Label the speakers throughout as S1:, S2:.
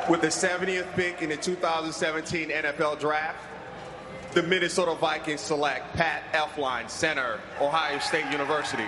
S1: With the 70th pick in the 2017 NFL Draft, the Minnesota Vikings select Pat Elflein, center, Ohio State University.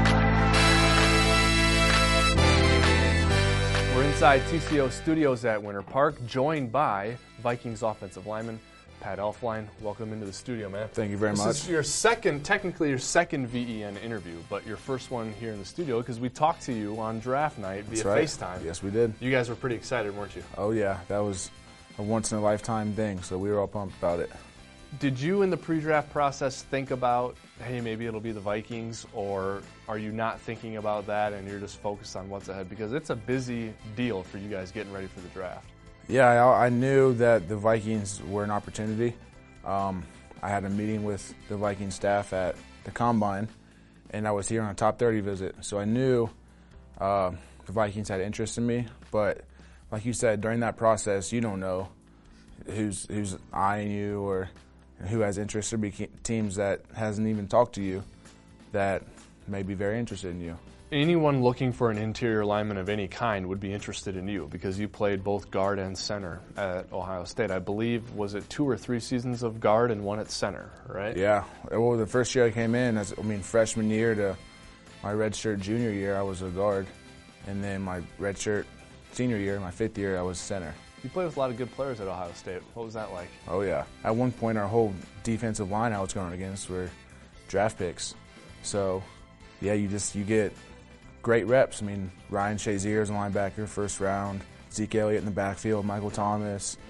S2: We're inside TCO Studios at Winter Park, joined by Vikings offensive lineman Pat Elflein. Welcome into the studio, man.
S3: Thank you very much.
S2: This is your second, technically your second VEN interview, but your first one here in the studio because we talked to you on draft night via FaceTime.
S3: Yes, we did.
S2: You guys were pretty excited, weren't you?
S3: Oh, yeah. That was a once-in-a-lifetime thing, so we were all pumped about it.
S2: Did you, in the pre-draft process, think about, hey, maybe it'll be the Vikings, or are you not thinking about that and you're just focused on what's ahead? Because it's a busy deal for you guys getting ready for the draft.
S3: Yeah, I knew that the Vikings were an opportunity. I had a meeting with the Vikings staff at the Combine, and I was here on a top 30 visit. So I knew the Vikings had interest in me, but like you said, during that process, you don't know who's eyeing you or who has interest. There be teams that hasn't even talked to you that may be very interested in you.
S2: Anyone looking for an interior lineman of any kind would be interested in you because you played both guard and center at Ohio State. I believe, was it 2 or 3 seasons of guard and 1 at center, right?
S3: Yeah. Well, the first year I came in, freshman year to my redshirt junior year, I was a guard. And then my redshirt senior year, my 5th year, I was center.
S2: You played with a lot of good players at Ohio State. What was that like?
S3: Oh, yeah. At one point, our whole defensive line I was going against were draft picks. So, yeah, you get great reps. I mean, Ryan Shazier is a linebacker, first round. Zeke Elliott in the backfield, Michael Thomas.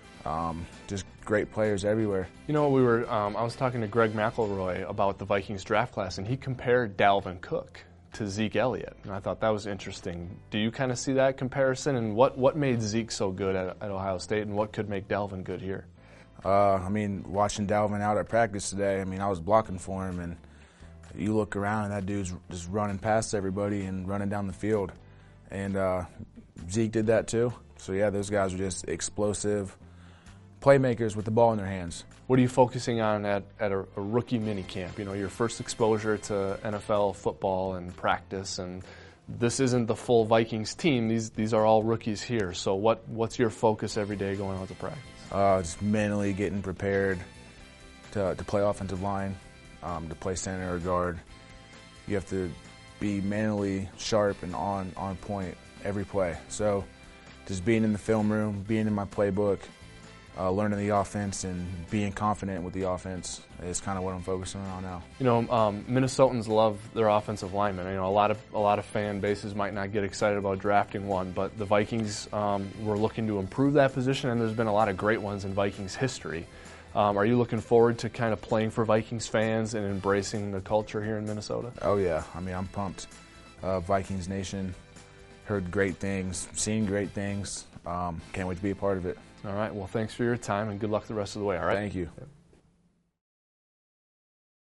S3: Just great players everywhere.
S2: You know, I was talking to Greg McElroy about the Vikings draft class, and he compared Dalvin Cook to Zeke Elliott, and I thought that was interesting. Do you kind of see that comparison, and what made Zeke so good at Ohio State, and what could make Dalvin good here?
S3: I mean, watching Dalvin out at practice today, I mean, I was blocking for him, and you look around, and that dude's just running past everybody and running down the field. And Zeke did that too. So, yeah, those guys are just explosive playmakers with the ball in their hands.
S2: What are you focusing on at a rookie mini camp? You know, your first exposure to NFL football and practice, and this isn't the full Vikings team. These are all rookies here. So what's your focus every day going out to practice?
S3: Just mentally getting prepared to play offensive line. To play center or guard, you have to be mentally sharp and on point every play. So just being in the film room, being in my playbook, learning the offense and being confident with the offense is kind of what I'm focusing on now.
S2: You know, Minnesotans love their offensive linemen. You know, a lot of fan bases might not get excited about drafting one, but the Vikings were looking to improve that position, and there's been a lot of great ones in Vikings history. Are you looking forward to kind of playing for Vikings fans and embracing the culture here in Minnesota?
S3: Oh, yeah. I mean, I'm pumped. Vikings Nation, heard great things, seen great things. Can't wait to be a part of it.
S2: All right. Well, thanks for your time, and good luck the rest of the way, all right?
S3: Thank you.
S2: Yeah.